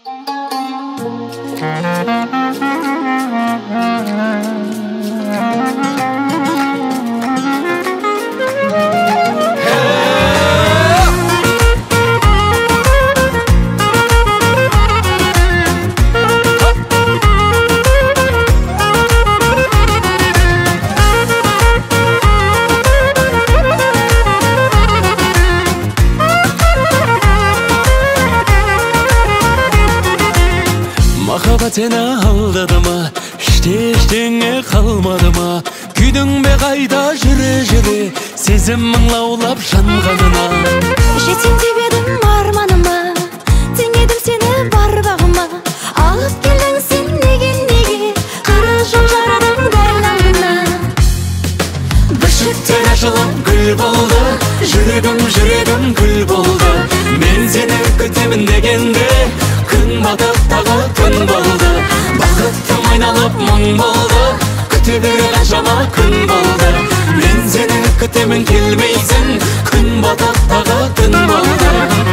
Махаббат сені алдады ма, ештеңе қалмады ма? Күйдің бе қайда жүре, сезімің лаулап жанғанына. Жетем деп едім арманыма, теңедім сені бар бағыма. Алып келдің сен неге, қара жол жарадың дәл алдына. Бүршіктер ашылып гүл болды, жүрегім гүл болды. Мен сені күтемін дегенде, күн батып тағы күн болды. Бақыттым айналып мұң болды, күте бері қаншама күн болды. Мен сені күтемін келмейсің, күн батып тағы күн болды.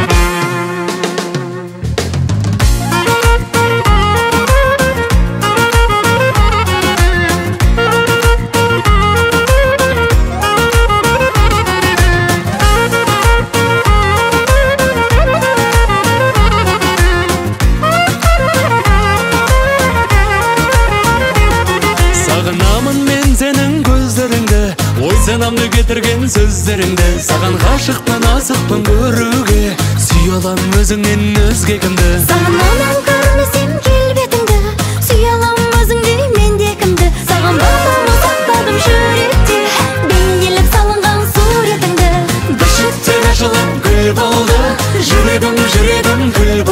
Сағынамын мен сенің көздеріңді, ой санамды кетірген сөздеріңді. Саған ғашықпын, асықпын көруге, сүй алам өзіңнен өзге кімді. Сағынамын көрмесем келбетіңді, сүй алам өзіңдей мен де кімді. Саған бағымы сақтадым жүректе, бейнелеп салынған суретіңді. Бүршіктер ашылып гүл болды, жүрегім гүл